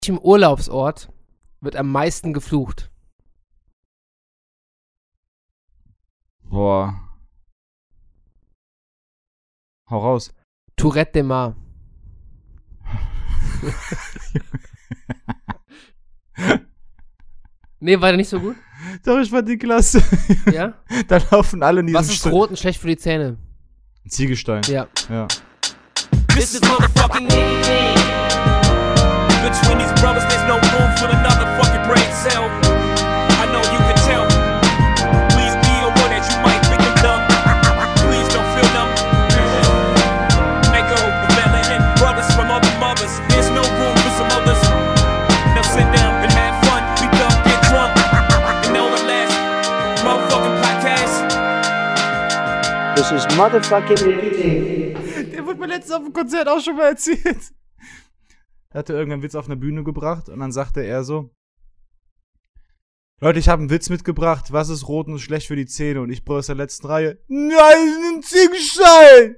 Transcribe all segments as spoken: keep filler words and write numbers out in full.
welchem Urlaubsort wird am meisten geflucht? Boah. Hau raus. Tourette de Mar. Nee, war der nicht so gut? Doch, ich fand die klasse. Ja? Da laufen alle in diesem Was ist St- rot und schlecht für die Zähne? Ziegelstein. Ja. Ja. This is motherfucking routine. Between these brothers, there's no room for another fucking brain cell. I know you can tell. Please be aware that you might think I'm dumb. Please don't feel numb. Echo, development brothers from other mothers. There's no room for some others. Now sit down and have fun. We dumb, get drunk. And know the last motherfucking podcast. This is motherfucking routine. Der wurde mir letztens auf dem Konzert auch schon mal erzählt. Er hatte irgendeinen Witz auf einer Bühne gebracht und dann sagte er so: Leute, ich habe einen Witz mitgebracht. Was ist rot und schlecht für die Zähne? Und ich brülle aus der letzten Reihe: Nein, ein Ziegelstein!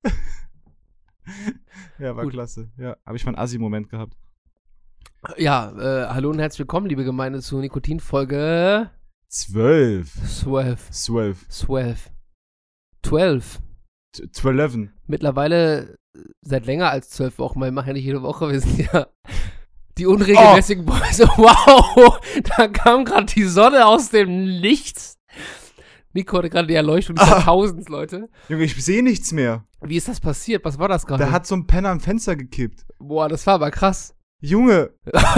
Ja, war Gut. klasse. Ja, habe ich mal einen Assi-Moment gehabt. Ja, äh, hallo und herzlich willkommen, liebe Gemeinde, zu Nikotin-Folge Zwölf. zwölf. Zwölf. zwölf. zwölf. T- Zwölf. Mittlerweile seit länger als zwölf Wochen, weil wir machen ja nicht jede Woche, wir sind ja die unregelmäßigen Boys. Wow, da kam gerade die Sonne aus dem Nichts. Nico hatte gerade die Erleuchtung des Ah. Jahrtausends, Leute. Junge, ich sehe nichts mehr. Wie ist das passiert? Was war das gerade? Da hat so ein Penner am Fenster gekippt. Boah, das war aber krass. Junge.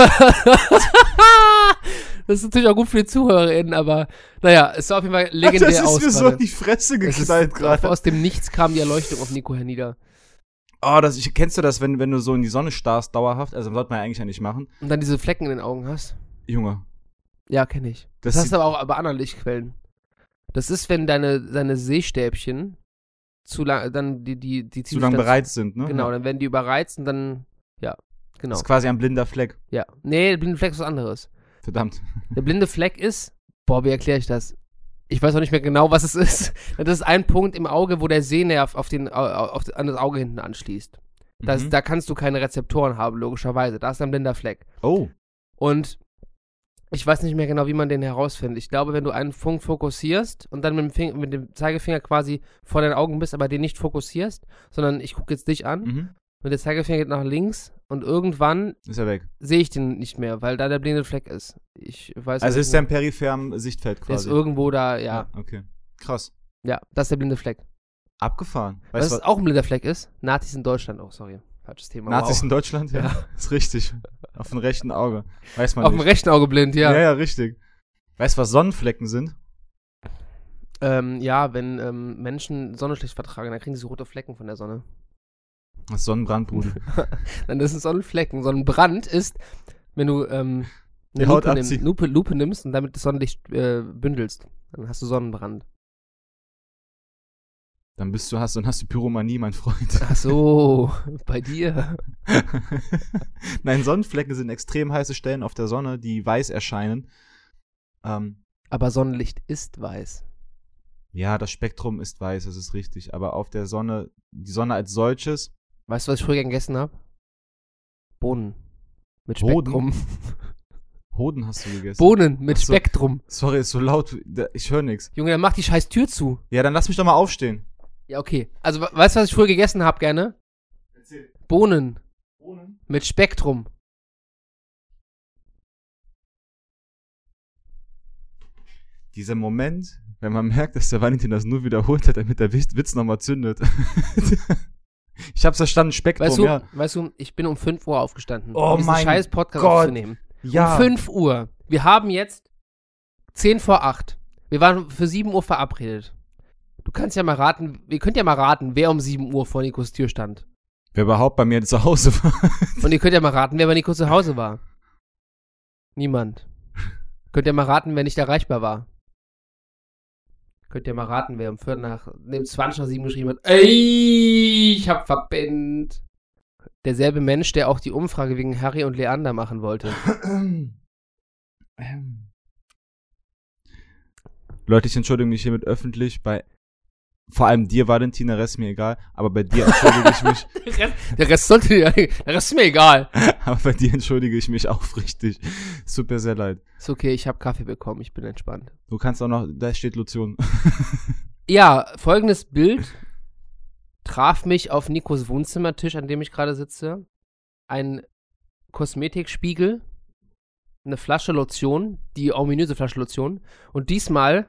Das ist natürlich auch gut für die ZuhörerInnen, aber naja, es sah auf jeden Fall legendär Das ist aus. mir so gerade. in die Fresse Es ist- geknallt gerade. Aus dem Nichts kam die Erleuchtung auf Nico hernieder. Oh, das, ich, kennst du das, wenn, wenn du so in die Sonne starrst dauerhaft? Also, sollte man ja eigentlich ja nicht machen. Und dann diese Flecken in den Augen hast. Junge. Ja, kenne ich. Das Das, hast sieht- du aber auch bei anderen Lichtquellen. Das ist, wenn deine, deine Sehstäbchen zu lang, dann die, die, die Zu lange bereit sind, ne? Genau, Ja. dann werden die überreizt und dann, ja, genau. Das ist quasi ein blinder Fleck. Ja. Nee, der blinde Fleck ist was anderes. Verdammt. Der blinde Fleck ist, boah, wie erkläre ich das? Ich weiß auch nicht mehr genau, was es ist. Das ist ein Punkt im Auge, wo der Sehnerv auf den, auf, an das Auge hinten anschließt. Das, Mhm. Da kannst du keine Rezeptoren haben, logischerweise. Da ist ein blinder Fleck. Oh. Und ich weiß nicht mehr genau, wie man den herausfindet. Ich glaube, wenn du einen Punkt fokussierst und dann mit dem, Fing- mit dem Zeigefinger quasi vor deinen Augen bist, aber den nicht fokussierst, sondern ich gucke jetzt dich an Mhm. und der Zeigefinger geht nach links und irgendwann Ist er weg. sehe ich den nicht mehr, weil da der blinde Fleck ist. Ich weiß Also irgendwo- ist der im peripherem Sichtfeld der ist quasi. irgendwo da, ja. Okay. Krass. Ja, das ist der blinde Fleck. Abgefahren. Was Weißt du, auch ein blinder Fleck ist? Nazis in Deutschland. Oh, sorry. Falsches Thema. Nazis wow. in Deutschland? Ja. Ja. Ist richtig. Auf dem rechten Auge. Weiß man Auf dem nicht. rechten Auge blind, ja. Ja, ja, richtig. Weißt du, was Sonnenflecken sind? Ähm, ja, wenn ähm, Menschen Sonne schlecht vertragen, dann kriegen sie so rote Flecken von der Sonne. Das ist Sonnenbrand, Bruder. Dann das sind Sonnenflecken. Sonnenbrand ist, wenn du ähm, Die eine Haut Lupe, abziehen. nimm, Lupe, Lupe nimmst und damit das Sonnenlicht äh, bündelst. Dann hast du Sonnenbrand. Dann bist du, hast, dann hast du Pyromanie, mein Freund. Ach so, bei dir. Nein, Sonnenflecken sind extrem heiße Stellen auf der Sonne, die weiß erscheinen. Ähm, Aber Sonnenlicht ist weiß. ja, das Spektrum ist weiß, das ist richtig. Aber auf der Sonne, die Sonne als solches, Weißt du, was ich früher gern gegessen habe? Bohnen. Mit Bohnen? Spektrum. Hoden hast du gegessen. Bohnen mit Ach so. Spektrum. Sorry, ist so laut, da- ich höre nichts. Junge, dann mach die scheiß Tür zu. Ja, dann lass mich doch mal aufstehen. Ja, okay. Also, we- weißt du, was ich früher gegessen habe gerne? Erzähl. Bohnen Bohnen? mit Spektrum. Dieser Moment, wenn man merkt, dass der Valentin das nur wiederholt hat, damit der Witz Witz nochmal zündet. Ich hab's verstanden, Spektrum, Weißt du, ja. weißt du, ich bin um fünf Uhr aufgestanden, Oh um diesen mein scheiß Podcast Gott. aufzunehmen. Ja. Um fünf Uhr. Wir haben jetzt zehn vor acht. Wir waren für sieben Uhr verabredet. Du kannst ja mal raten, ihr könnt ja mal raten, wer um sieben Uhr vor Nikos Tür stand. Wer überhaupt bei mir zu Hause war. Und ihr könnt ja mal raten, wer bei Nico zu Hause war. Niemand. Könnt ihr mal raten, wer nicht erreichbar war. Könnt ihr mal raten, wer um Viertel nach, neben zwanzig nach sieben geschrieben hat, ey, ich hab verpennt. Derselbe Mensch, der auch die Umfrage wegen Harry und Leander machen wollte. Leute, ich entschuldige mich hiermit öffentlich bei vor allem dir, Valentin, der Rest ist mir egal, aber bei dir entschuldige ich mich. Der Rest, der Rest sollte dir, der Rest ist mir egal. Aber bei dir entschuldige ich mich aufrichtig. Es tut mir sehr leid. Ist okay, ich habe Kaffee bekommen, ich bin entspannt. Du kannst auch noch, da steht Lotion. Ja, folgendes Bild traf mich auf Nikos Wohnzimmertisch, an dem ich gerade sitze. Ein Kosmetikspiegel, eine Flasche Lotion, die ominöse Flasche Lotion. Und diesmal,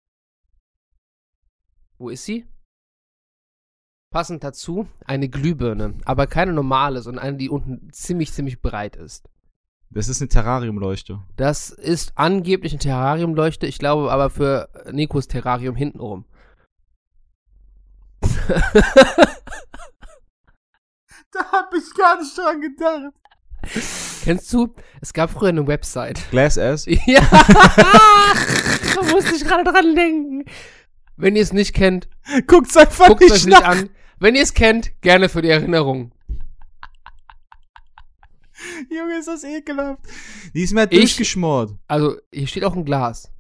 wo ist sie? Passend dazu eine Glühbirne, aber keine normale, sondern eine, die unten ziemlich, ziemlich breit ist. Das ist eine Terrariumleuchte. Das ist angeblich eine Terrariumleuchte, ich glaube aber für Nikos Terrarium hintenrum. Da hab ich gar nicht dran gedacht. Kennst du? Es gab früher eine Website. Glass Ass? Ja, da musste ich gerade dran denken. Wenn ihr es nicht kennt, Guckt's einfach guckt nicht euch nach. nicht an. Wenn ihr es kennt, gerne für die Erinnerung. Junge, ist das ekelhaft. Die ist mir halt Ich- durchgeschmort. Also, hier steht auch ein Glas.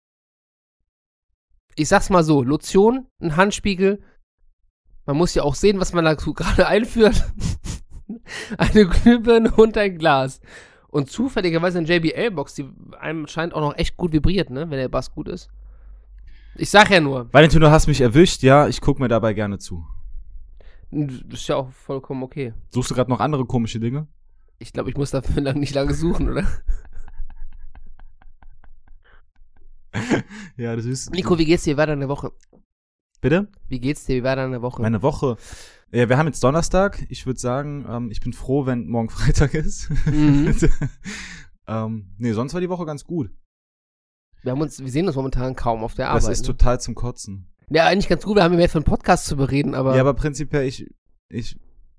Ich sag's mal so, Lotion, ein Handspiegel. Man muss ja auch sehen, was man dazu gerade einführt. Eine Glühbirne und ein Glas. Und zufälligerweise eine J B L-Box, die einem scheint auch noch echt gut vibriert, ne, wenn der Bass gut ist. Ich sag ja nur, Valentin, du hast mich erwischt, ja, ich guck mir dabei gerne zu. das ist ja auch vollkommen okay. Suchst du gerade noch andere komische Dinge? Ich glaube, ich muss dafür lang, nicht lange suchen, oder? Ja, das ist... Nico, wie geht's dir? Wie war deine Woche? Bitte? Wie geht's dir? Wie war deine Woche? Meine Woche. Ja, wir haben jetzt Donnerstag. Ich würde sagen, ähm, ich bin froh, wenn morgen Freitag ist. Mhm. ähm, nee, sonst war die Woche ganz gut. Wir, haben uns, wir sehen uns momentan kaum auf der Das Arbeit. ist ne? total zum Kotzen. Ja, eigentlich ganz gut. Wir haben ja mehr für einen Podcast zu bereden, aber, Ja, aber prinzipiell, ich, ich,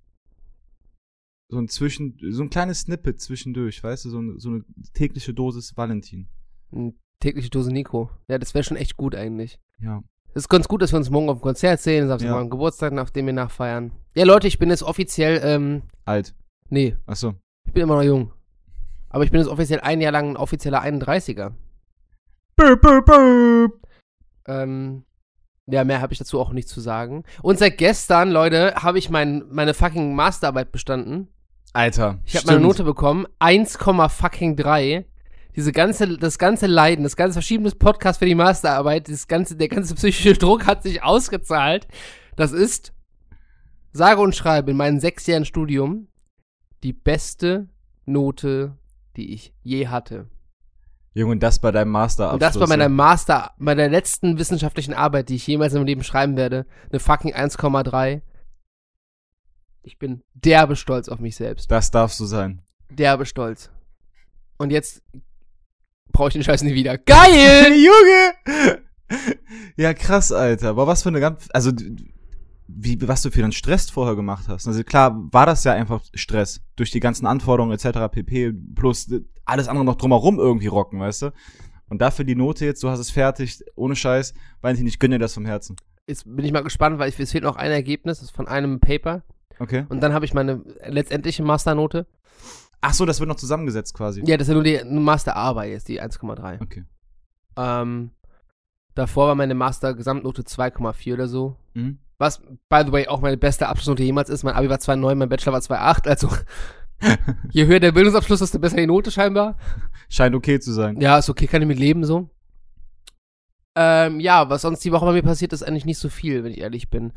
so ein Zwischen, so ein kleines Snippet zwischendurch, weißt du, so, ein, so eine tägliche Dosis Valentin. eine tägliche Dose Nico. Ja, das wäre schon echt gut eigentlich. Ja. Es ist ganz gut, dass wir uns morgen auf dem Konzert sehen. Das ist Ja. ja. am Geburtstag, nachdem wir nachfeiern. Ja, Leute, ich bin jetzt offiziell, ähm, Alt. nee, Achso. ich bin immer noch jung. Aber ich bin jetzt offiziell ein Jahr lang ein offizieller einunddreißiger. Böp, böp, böp. Ähm, ja, mehr habe ich dazu auch nicht zu sagen. Und seit gestern, Leute, habe ich mein, meine fucking Masterarbeit bestanden. Alter. Ich habe meine Note bekommen, eins Komma drei. Diese ganze, das ganze Leiden, das ganze Verschieben des Podcasts für die Masterarbeit, das ganze, der ganze psychische Druck hat sich ausgezahlt. Das ist, sage und schreibe, in meinen sechs Jahren Studium die beste Note, die ich je hatte. Junge, und das bei deinem Masterabschluss. Und das bei meiner ja. Master, bei der letzten wissenschaftlichen Arbeit, die ich jemals in meinem Leben schreiben werde, eine fucking eins Komma drei. Ich bin derbe stolz auf mich selbst. Das darfst du sein. Derbe stolz. Und jetzt brauche ich den Scheiß nie wieder. Geil! Junge! Ja, krass, Alter. Aber was für eine ganz, also, wie, was du für einen Stress vorher gemacht hast. Also klar, war das ja einfach Stress. Durch die ganzen Anforderungen et cetera pp. Plus alles andere noch drumherum irgendwie rocken, weißt du? Und dafür die Note jetzt, du hast es fertig, ohne Scheiß, Valentin, ich gönne dir das vom Herzen. Jetzt bin ich mal gespannt, weil ich, es fehlt noch ein Ergebnis, das ist von einem Paper. Okay. Und dann habe ich meine letztendliche Masternote. Ach so, das wird noch zusammengesetzt quasi. Ja, das ist ja nur die Masterarbeit jetzt, die eins Komma drei. Okay. Ähm, davor war meine Master-Gesamtnote zwei Komma vier oder so. Mhm. Was, by the way, auch meine beste Abschlussnote jemals ist. Mein Abi war zwei Komma neun, mein Bachelor war zwei Komma acht. Also, je höher der Bildungsabschluss, desto besser die Note scheinbar. Scheint okay zu sein. Ja, ist okay, kann ich mit leben so. Ähm, ja, was sonst die Woche bei mir passiert, ist eigentlich nicht so viel, wenn ich ehrlich bin.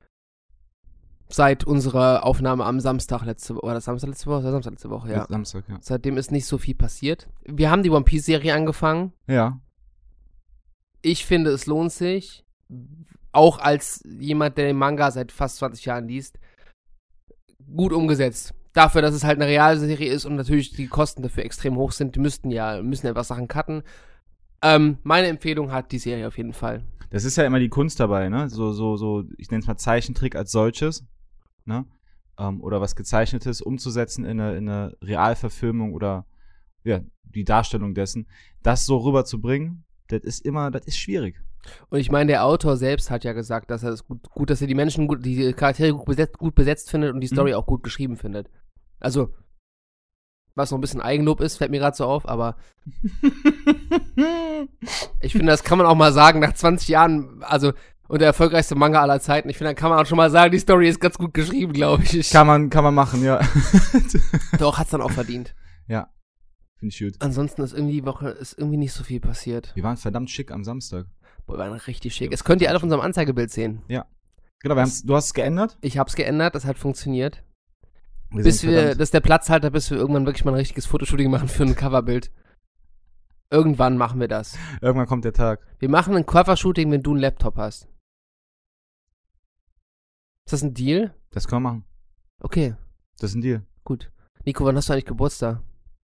Seit unserer Aufnahme am Samstag letzte Woche, oder Samstag letzte Woche? Samstag letzte Woche, ja. Samstag, ja. Seitdem ist nicht so viel passiert. Wir haben die One Piece Serie angefangen. Ja. Ich finde, es lohnt sich. Auch als jemand, der den Manga seit fast zwanzig Jahren liest. Gut umgesetzt. Dafür, dass es halt eine Realserie ist und natürlich die Kosten dafür extrem hoch sind. Die müssten ja, müssen ja was Sachen cutten. Ähm, meine Empfehlung hat die Serie auf jeden Fall. Das ist ja immer die Kunst dabei, ne? So, so, so, ich nenne es mal Zeichentrick als solches, ne? Ähm, oder was Gezeichnetes umzusetzen in eine, in eine Realverfilmung oder, ja, die Darstellung dessen. Das so rüberzubringen, das ist immer, das ist schwierig. Und ich meine, der Autor selbst hat ja gesagt, dass er es gut, gut, dass er die Menschen gut, die Charaktere gut besetzt, gut besetzt findet und die Story Mhm. auch gut geschrieben findet. Also, was noch ein bisschen Eigenlob ist, fällt mir gerade so auf, aber ich finde, das kann man auch mal sagen, nach zwanzig Jahren, also, Und der erfolgreichste Manga aller Zeiten. Ich finde, dann kann man auch schon mal sagen, die Story ist ganz gut geschrieben, glaube ich. Kann man, kann man machen, ja. Doch, hat's dann auch verdient. Ja, finde ich gut. Ansonsten ist irgendwie die Woche ist irgendwie nicht so viel passiert. Wir waren verdammt schick am Samstag. Boah, wir waren richtig schick. Das könnt ihr alle auf unserem Anzeigebild sehen. Genau, wir haben's, du hast es geändert? Ich hab's geändert, das hat funktioniert. Wir Bis sind wir, verdammt- das ist der Platzhalter, bis wir irgendwann wirklich mal ein richtiges Fotoshooting machen für ein Coverbild. Irgendwann machen wir das. Irgendwann kommt der Tag. Wir machen ein Covershooting, wenn du einen Laptop hast. Ist das ein Deal? Das können wir machen. Okay, Das ist ein Deal. gut. Nico, wann hast du eigentlich Geburtstag?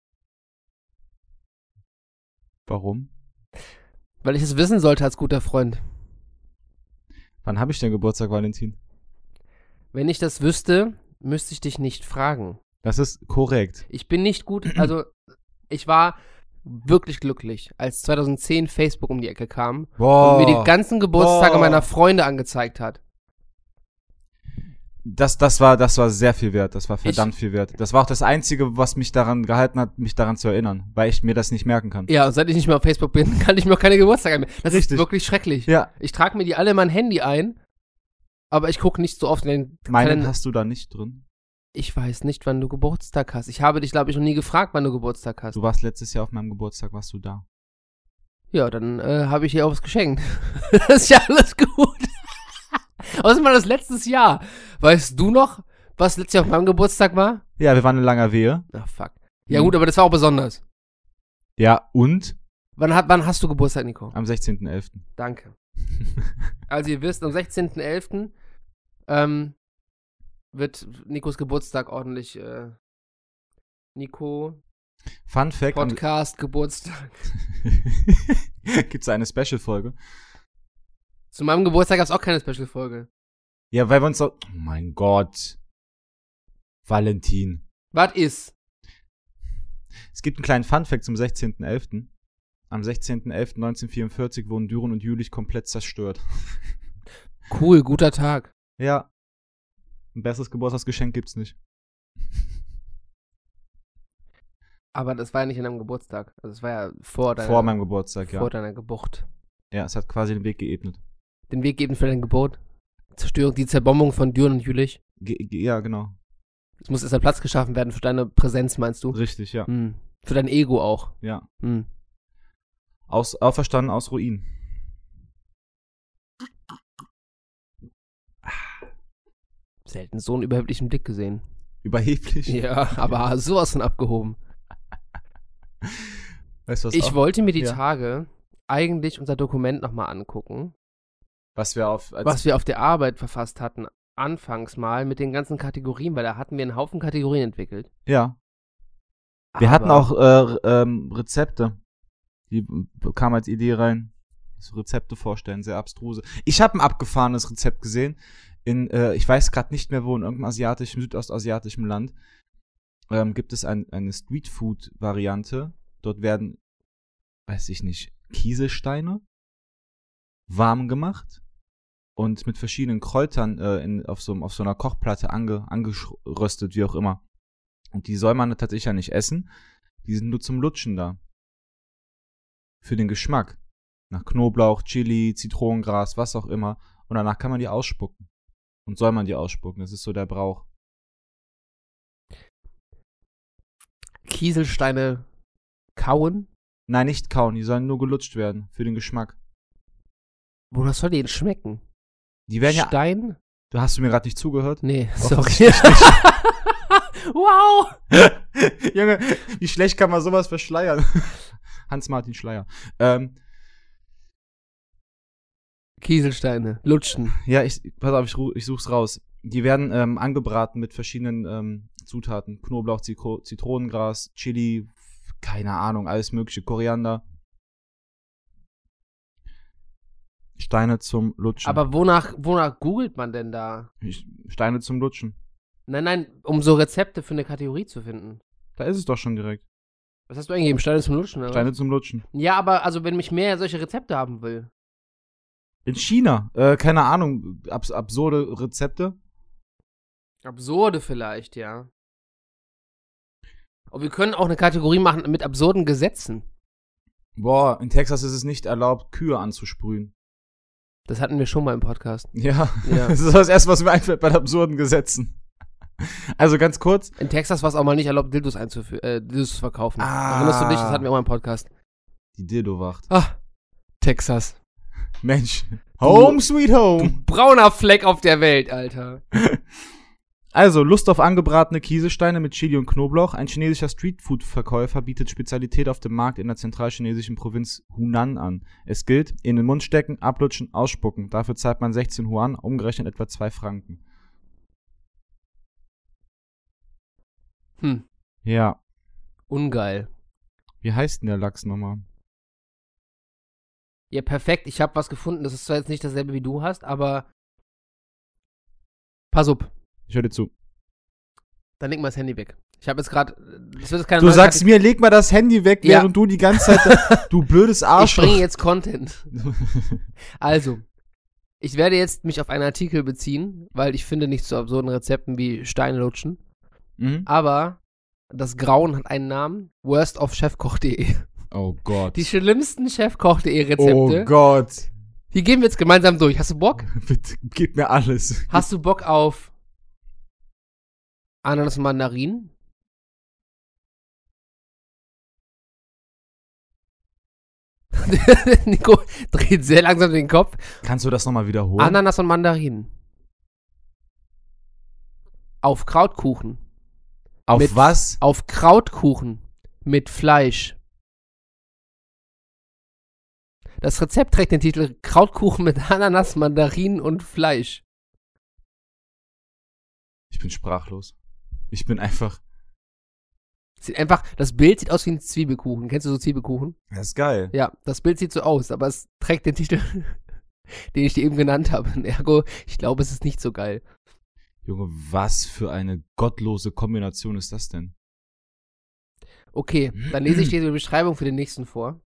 Warum? Weil ich es wissen sollte als guter Freund. Wann habe ich denn Geburtstag, Valentin? Wenn ich das wüsste, müsste ich dich nicht fragen. Das ist korrekt. Ich bin nicht gut, also ich war wirklich glücklich, als zwanzig zehn Facebook um die Ecke kam Boah. und mir die ganzen Geburtstage Boah. meiner Freunde angezeigt hat. Das, das, war, das war sehr viel wert. Das war verdammt viel wert. Das war auch das Einzige, was mich daran gehalten hat, mich daran zu erinnern, weil ich mir das nicht merken kann. Ja, und seit ich nicht mehr auf Facebook bin, kann ich mir auch keine Geburtstage mehr. Das Richtig. ist wirklich schrecklich. Ja. Ich trage mir die alle in mein Handy ein, aber ich gucke nicht so oft in den Meinen Kalender. hast du da nicht drin? Ich weiß nicht, wann du Geburtstag hast. Ich habe dich, glaube ich, noch nie gefragt, wann du Geburtstag hast. Du warst letztes Jahr auf meinem Geburtstag, warst du da? Ja, dann äh, habe ich dir auch was geschenkt. Das ist ja alles gut. Außerdem war das letztes Jahr. Weißt du noch, was letztes Jahr auf meinem Geburtstag war? Ja, wir waren in langer Wehe. Ach, fuck. Ja Mhm. gut, aber das war auch besonders. Ja, und? Wann, hat, wann hast du Geburtstag, Nico? Am sechzehnten elften Danke. Also ihr wisst, am sechzehnten elften ähm, wird Nikos Geburtstag ordentlich äh, Nico Fun Fact. am- Podcast Geburtstag. Gibt's eine Special-Folge? Zu meinem Geburtstag gab es auch keine Special-Folge. Ja, weil wir uns so... Oh mein Gott. Valentin. Was ist? Es gibt einen kleinen Funfact zum sechzehnten elften Am sechzehnten elften neunzehnhundertvierundvierzig wurden Düren und Jülich komplett zerstört. Cool, guter Tag. Ja. Ein besseres Geburtstagsgeschenk gibt's nicht. Aber das war ja nicht an deinem Geburtstag. Also es war ja vor deiner, Vor meinem Geburtstag, vor ja. deiner Geburt. Ja, es hat quasi den Weg geebnet. Den Weg geben für deine Geburt. Zerstörung, die Zerbombung von Düren und Jülich. Ge ge ja, genau. Es muss erst ein Platz geschaffen werden für deine Präsenz, meinst du? Richtig, ja. Hm. Für dein Ego auch. Ja. Hm. Aus, auferstanden aus Ruinen. Selten so einen überheblichen Blick gesehen. Überheblich. Ja, aber sowas von abgehoben. Weißt du, was Ich auch, wollte mir die Ja. Tage eigentlich unser Dokument nochmal angucken, was wir auf... Als, was wir auf der Arbeit verfasst hatten, anfangs mal mit den ganzen Kategorien, weil da hatten wir einen Haufen Kategorien entwickelt. Ja. Wir hatten Aber- auch äh, ähm, Rezepte. Die kamen als Idee rein. So Rezepte vorstellen, sehr abstruse. Ich habe ein abgefahrenes Rezept gesehen. In, äh, ich weiß gerade nicht mehr wo, in irgendeinem asiatischen, südostasiatischen Land. Ähm, gibt es ein, eine Streetfood-Variante. Dort werden, weiß ich nicht, Kieselsteine warm gemacht und mit verschiedenen Kräutern äh, in, auf, so, auf so einer Kochplatte ange, angeröstet, wie auch immer. Und die soll man tatsächlich ja nicht essen. Die sind nur zum Lutschen da. Für den Geschmack. Nach Knoblauch, Chili, Zitronengras, was auch immer. Und danach kann man die ausspucken. Und soll man die ausspucken. Das ist so der Brauch. Kieselsteine kauen? Nein, nicht kauen. Die sollen nur gelutscht werden. Für den Geschmack. Wonach soll die denn schmecken? Die werden ja... Stein? Du hast du mir gerade nicht zugehört? Nee, sorry. Offensichtlich Wow! Junge, wie schlecht kann man sowas verschleiern? Hans-Martin Schleier. Ähm, Kieselsteine, lutschen. ja, ich, pass auf, ich, ru- ich such's raus. Die werden ähm, angebraten mit verschiedenen ähm, Zutaten. Knoblauch, Zitro- Zitronengras, Chili, keine Ahnung, alles mögliche, Koriander. Steine zum Lutschen. Aber wonach, wonach googelt man denn da? Ich, Steine zum Lutschen. Nein, nein, um so Rezepte für eine Kategorie zu finden. Da ist es doch schon direkt. Was hast du eingegeben? Steine zum Lutschen, oder? Steine zum Lutschen. Ja, aber also wenn mich mehr solche Rezepte haben will. In China, äh, keine Ahnung, abs absurde Rezepte. Absurde vielleicht, ja. Aber wir können auch eine Kategorie machen mit absurden Gesetzen. Boah, in Texas ist es nicht erlaubt, Kühe anzusprühen. Das hatten wir schon mal im Podcast. Ja, Ja. das ist das Erste, was mir einfällt bei den absurden Gesetzen. Also ganz kurz. In Texas war es auch mal nicht erlaubt, Dildos einzuführen, äh, Dildos zu verkaufen. Ah. Erinnerst du dich? Das hatten wir auch mal im Podcast. Die Dildo-Wacht. Ah, Texas. Mensch. Home sweet home. Brauner Fleck auf der Welt, Alter. Also, Lust auf angebratene Kieselsteine mit Chili und Knoblauch. Ein chinesischer Streetfood-Verkäufer bietet Spezialität auf dem Markt in der zentralchinesischen Provinz Hunan an. Es gilt, in den Mund stecken, ablutschen, ausspucken. Dafür zahlt man sechzehn Yuan, umgerechnet etwa zwei Franken. Hm, Ja. ungeil. Wie heißt denn der Lachs nochmal? Ja, perfekt. Ich habe was gefunden. Das ist zwar jetzt nicht dasselbe, wie du hast, aber pass auf. Ich höre dir zu. Dann leg mal das Handy weg. Ich habe jetzt gerade. Das wird jetzt keine Du neue sagst Kate- mir, leg mal das Handy weg, Ja. während du die ganze Zeit, du blödes Ich Arschloch. bringe jetzt Content. Also, ich werde jetzt mich auf einen Artikel beziehen, weil ich finde nicht so absurden Rezepten wie Steine lutschen. Mhm. Aber das Grauen hat einen Namen. worst of chefkoch punkt de. Oh Gott. Die schlimmsten chefkoch punkt de Rezepte. Oh Gott. Die gehen wir jetzt gemeinsam durch. Hast du Bock? Bitte, gib mir alles. Hast du Bock auf Ananas und Mandarinen? Nico dreht sehr langsam den Kopf. Kannst du das nochmal wiederholen? Ananas und Mandarinen. Auf Krautkuchen. Auf mit- was? Auf Krautkuchen. Mit Fleisch. Das Rezept trägt den Titel Krautkuchen mit Ananas, Mandarinen und Fleisch. Ich bin sprachlos. Ich bin einfach. Sieht einfach, das Bild sieht aus wie ein Zwiebelkuchen. Kennst du so Zwiebelkuchen? Das ist geil. Ja, das Bild sieht so aus, aber es trägt den Titel, den ich dir eben genannt habe. Ergo, ich glaube, es ist nicht so geil. Junge, was für eine gottlose Kombination ist das denn? Okay, dann lese ich dir die Beschreibung für den nächsten vor.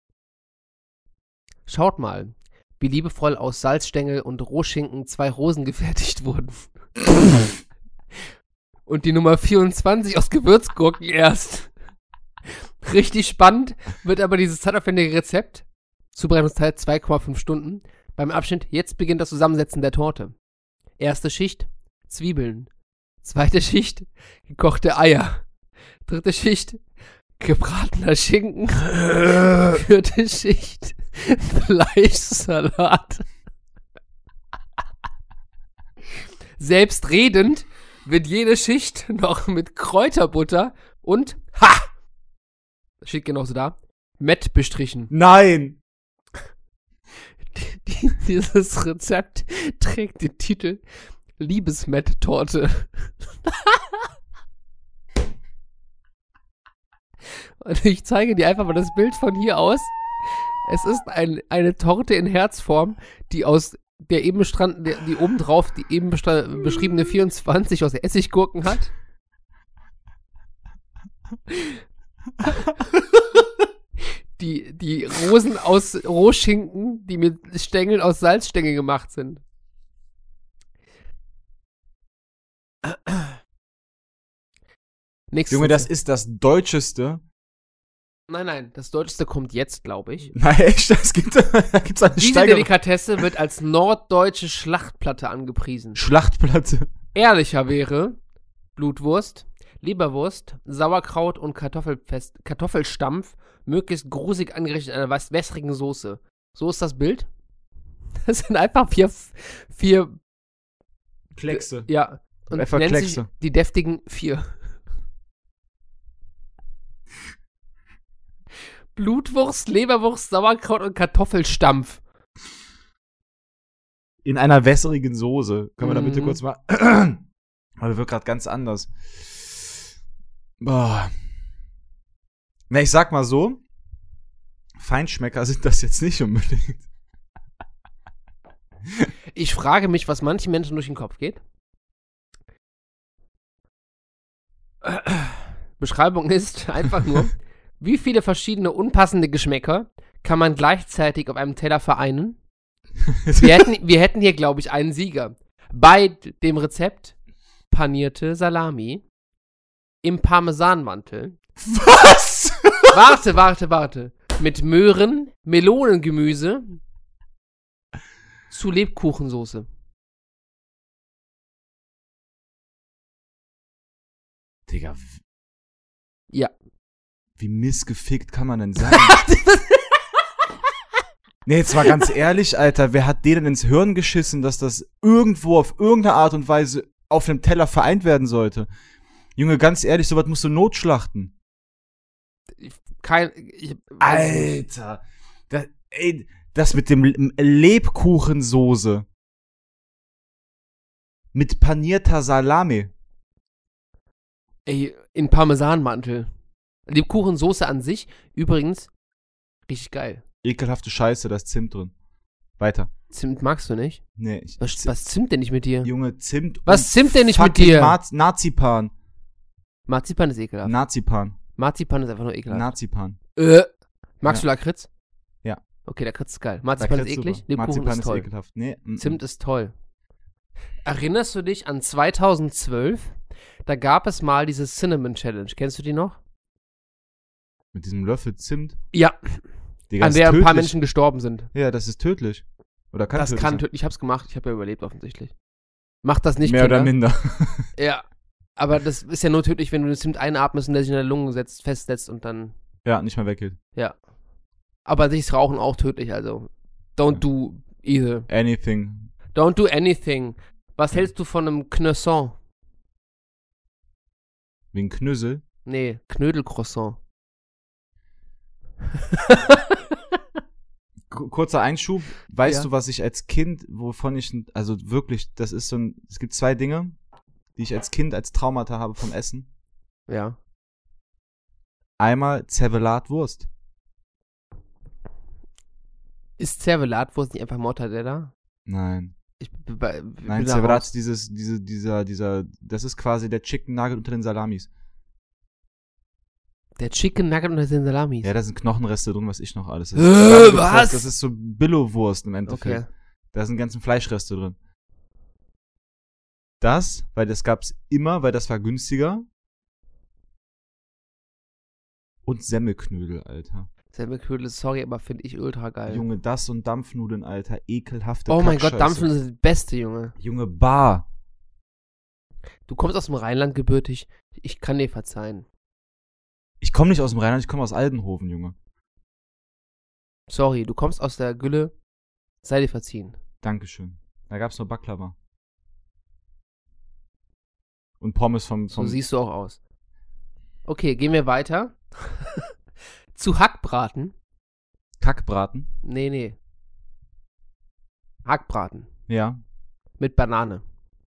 Schaut mal, wie liebevoll aus Salzstängel und Rohschinken zwei Rosen gefertigt wurden. Und die Nummer vierundzwanzig aus Gewürzgurken erst. Richtig spannend wird aber dieses zeitaufwendige Rezept. Zubereitungszeit zwei Komma fünf Stunden. Beim Abschnitt, jetzt beginnt das Zusammensetzen der Torte. Erste Schicht, Zwiebeln. Zweite Schicht, gekochte Eier. Dritte Schicht, gebratener Schinken. Vierte Schicht, Fleischsalat. Selbstredend wird jede Schicht noch mit Kräuterbutter und, ha! Das steht genauso da, Mett bestrichen. Nein! Die, dieses Rezept trägt den Titel Liebesmett-Torte. Und ich zeige dir einfach mal das Bild von hier aus. Es ist ein, eine Torte in Herzform, die aus der eben bestrand, der, die obendrauf die eben bestra- beschriebene vierundzwanzig aus Essiggurken hat. Die, die Rosen aus Rohschinken, die mit Stängeln aus Salzstängeln gemacht sind. Nächstes Junge, das Rezept. ist das Deutscheste. Nein, nein, das Deutscheste kommt jetzt, glaube ich. Nein, echt? Das gibt, da gibt's eine Diese Steigerung. Delikatesse wird als norddeutsche Schlachtplatte angepriesen. Schlachtplatte. Ehrlicher wäre Blutwurst, Leberwurst, Sauerkraut und Kartoffelfest, Kartoffelstampf, möglichst grusig angerichtet in einer was- wässrigen Soße. So ist das Bild. Das sind einfach vier, vier, Kleckse. ja, und Einfach nennt sich Kleckse. die deftigen vier. Blutwurst, Leberwurst, Sauerkraut und Kartoffelstampf. In einer wässrigen Soße. Können wir da bitte Mhm. kurz mal. Aber wird gerade ganz anders. Boah. Na, ich sag mal so. Feinschmecker sind das jetzt nicht unbedingt. Ich frage mich, was manchen Menschen durch den Kopf geht. Beschreibung ist einfach nur, wie viele verschiedene unpassende Geschmäcker kann man gleichzeitig auf einem Teller vereinen? Wir hätten, wir hätten hier, glaube ich, einen Sieger. Bei dem Rezept panierte Salami im Parmesanmantel. Was? Warte, warte, warte. Mit Möhren, Melonengemüse, zu Lebkuchensoße? Digga, w- Ja. wie missgefickt kann man denn sein? Nee, jetzt mal ganz ehrlich, Alter, wer hat denen ins Hirn geschissen, dass das irgendwo auf irgendeine Art und Weise auf einem Teller vereint werden sollte? Junge, ganz ehrlich, sowas musst du notschlachten. Kein. Ich, weiß nicht. Alter, das, ey, das mit dem L- Lebkuchensoße. Mit panierter Salami. Ey, in Parmesanmantel. Lebkuchensoße an sich, übrigens, richtig geil. Ekelhafte Scheiße, da ist Zimt drin. Weiter. Zimt magst du nicht? Nee, ich, Was, Zimt, was zimmt denn nicht mit dir? Junge, Zimt. Was und Zimt denn nicht mit fucking dir? Maz- Nazipan. Marzipan ist ekelhaft. Nazipan. Marzipan ist einfach nur ekelhaft. Nazipan. Äh, magst Ja. du Lakritz? Ja. Okay, Lakritz ist geil. Marzipan ist Lakritz eklig, super. Lebkuchen Marzipan ist toll. ekelhaft. Nee, mm, Zimt ist toll. Erinnerst du dich an zweitausendzwölf? Da gab es mal diese Cinnamon Challenge. Kennst du die noch? mit diesem Löffel Zimt. Ja, Digga, an ist der ein paar tödlich. Menschen gestorben sind. Ja, das ist tödlich. Oder kann das tödlich kann sein. tödlich. Ich hab's gemacht. Ich habe ja überlebt offensichtlich. Mach das nicht, Mehr Kinder. oder minder. Ja. Aber das ist ja nur tödlich, wenn du den Zimt einatmest und der sich in der Lunge setzt, festsetzt und dann. Ja, nicht mehr weggeht. Ja. Aber sich Rauchen auch tödlich, also. Don't do either. Anything. Don't do anything. Was hältst du von einem Croissant? Wegen Knüssel. Nee, Knödelcroissant. K- Kurzer Einschub. Weißt Ja. du, was ich als Kind, wovon ich, also wirklich, das ist so ein, es gibt zwei Dinge, die ich als Kind als Traumata habe vom Essen. Ja. Einmal Zervelatwurst. Ist Zervelatwurst nicht einfach Mortadella? Nein. Ich b- b- b- Nein, bin da Zervelat raus. ist dieses, diese, dieser, dieser, das ist quasi der Chicken Nugget unter den Salamis. Der Chicken Nugget unter den Salamis. Ja, da sind Knochenreste drin, was ich noch alles. Das Äh, ist zusammengefasst, was? Das ist so Billo-Wurst im Endeffekt. Okay. Da sind ganzen Fleischreste drin. Das, weil das gab's immer, weil das war günstiger. Und Semmelknödel, Alter. Semmelknödel, sorry, aber finde ich ultra geil. Junge, das und Dampfnudeln, Alter. Ekelhafte oh mein Gott, Kackscheiße. Dampfnudeln sind das Beste, Junge. Junge, bar. Du kommst aus dem Rheinland gebürtig. Ich kann dir verzeihen. Ich komme nicht aus dem Rheinland, ich komme aus Aldenhoven, Junge. Sorry, du kommst aus der Gülle. Sei dir verziehen. Dankeschön. Da gab's nur Baklava. Und Pommes vom, So vom siehst du auch aus. Okay, gehen wir weiter. Zu Hackbraten. Kackbraten. Nee, nee. Hackbraten. Ja. Mit Banane.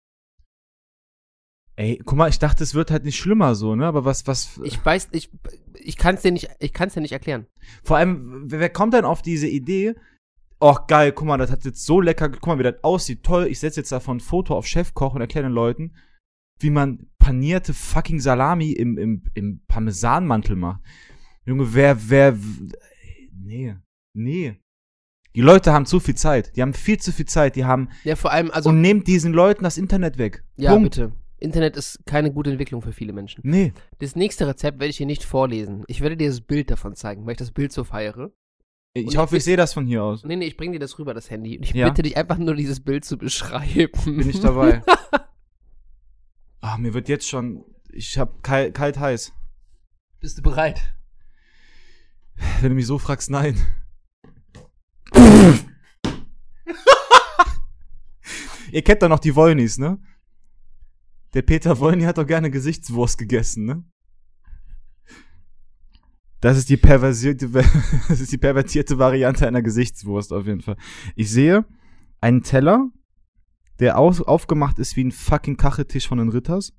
Ey, guck mal, ich dachte, es wird halt nicht schlimmer so, ne? Aber was, was. Ich weiß, ich, ich kann es dir nicht, ich kann es dir nicht erklären. Vor allem, wer wer kommt denn auf diese Idee? Oh, geil, guck mal, das hat jetzt so lecker, guck mal, wie das aussieht, toll. Ich setze jetzt davon ein Foto auf Chefkoch und erkläre den Leuten, wie man panierte fucking Salami im, im, im Parmesanmantel macht. Junge, wer, wer, w- nee, nee. Die Leute haben zu viel Zeit. Die haben viel zu viel Zeit. Die haben, Ja, vor allem, also, und nehmt diesen Leuten das Internet weg. ja, Punkt. bitte. Internet ist keine gute Entwicklung für viele Menschen. Nee. Das nächste Rezept werde ich dir nicht vorlesen. Ich werde dir das Bild davon zeigen, weil ich das Bild so feiere. Ich Und hoffe, ich- ich sehe das von hier aus. Nee, nee, ich bringe dir das rüber, das Handy. Und ich Ja? bitte dich einfach nur, dieses Bild zu beschreiben. Bin ich dabei. Ah, mir wird jetzt schon, ich hab kalt, kalt heiß. Bist du bereit? Wenn du mich so fragst, nein. Ihr kennt doch noch die Wollnis, ne? Der Peter Wollny hat doch gerne Gesichtswurst gegessen, ne? Das ist die perversierte, das ist die pervertierte Variante einer Gesichtswurst auf jeden Fall. Ich sehe einen Teller, der aus, aufgemacht ist wie ein fucking Kacheltisch von den Ritters.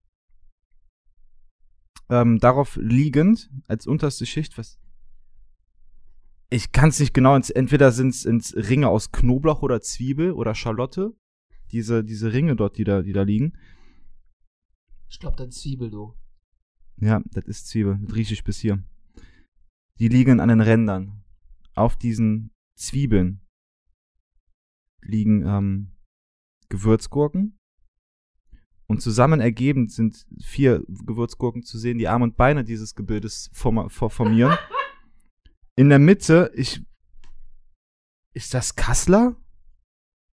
Ähm, darauf liegend, als unterste Schicht, was ich kann es nicht genau, ins, entweder sind es Ringe aus Knoblauch oder Zwiebel oder Schalotte. Diese, diese Ringe dort, die da, die da liegen. Ich glaube, dann Zwiebel, du. Ja, das ist Zwiebel. Das rieche ich bis hier. Die liegen an den Rändern. Auf diesen Zwiebeln liegen ähm, Gewürzgurken. Und zusammen ergeben sind vier Gewürzgurken zu sehen, die Arme und Beine dieses Gebildes form formieren. In der Mitte, ich. Ist das Kassler?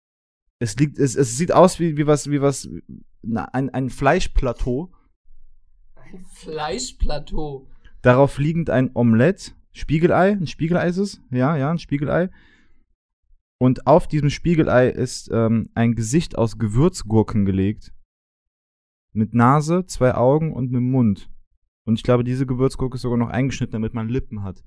Es liegt, es, es sieht aus wie, wie was, wie was, na, ein, ein Fleischplateau. Ein Fleischplateau. Darauf liegend ein Omelett, Spiegelei, ein Spiegelei ist es, ja, ja, ein Spiegelei. Und auf diesem Spiegelei ist ähm, ein Gesicht aus Gewürzgurken gelegt. Mit Nase, zwei Augen und einem Mund. Und ich glaube, diese Gewürzgurke ist sogar noch eingeschnitten, damit man Lippen hat.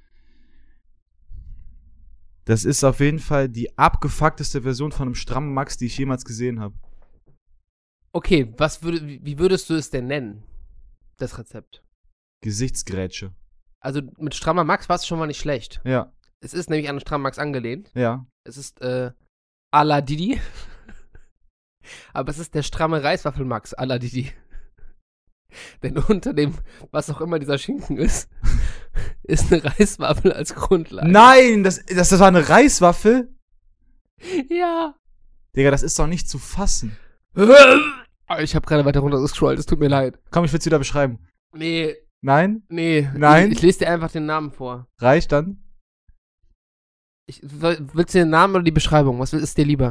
Das ist auf jeden Fall die abgefuckteste Version von einem strammen Max, die ich jemals gesehen habe. Okay, was würde, wie würdest du es denn nennen? Das Rezept. Gesichtsgrätsche. Also mit strammer Max war es schon mal nicht schlecht. Ja, Es ist nämlich an strammer Max angelehnt. ja. Es ist äh, à la Didi. Aber es ist der stramme Reiswaffel Max à la Didi. Denn unter dem, was auch immer dieser Schinken ist, ist eine Reiswaffel als Grundlage. Nein, das, das, das war eine Reiswaffel? Ja. Digga, das ist doch nicht zu fassen. Ich habe gerade weiter runter gescrollt, es tut mir leid. Komm, ich will's wieder beschreiben. Nee, Nein? nee. Nein? Ich, ich lese dir einfach den Namen vor. Reicht dann? Ich, soll, willst du den Namen oder die Beschreibung? Was ist dir lieber?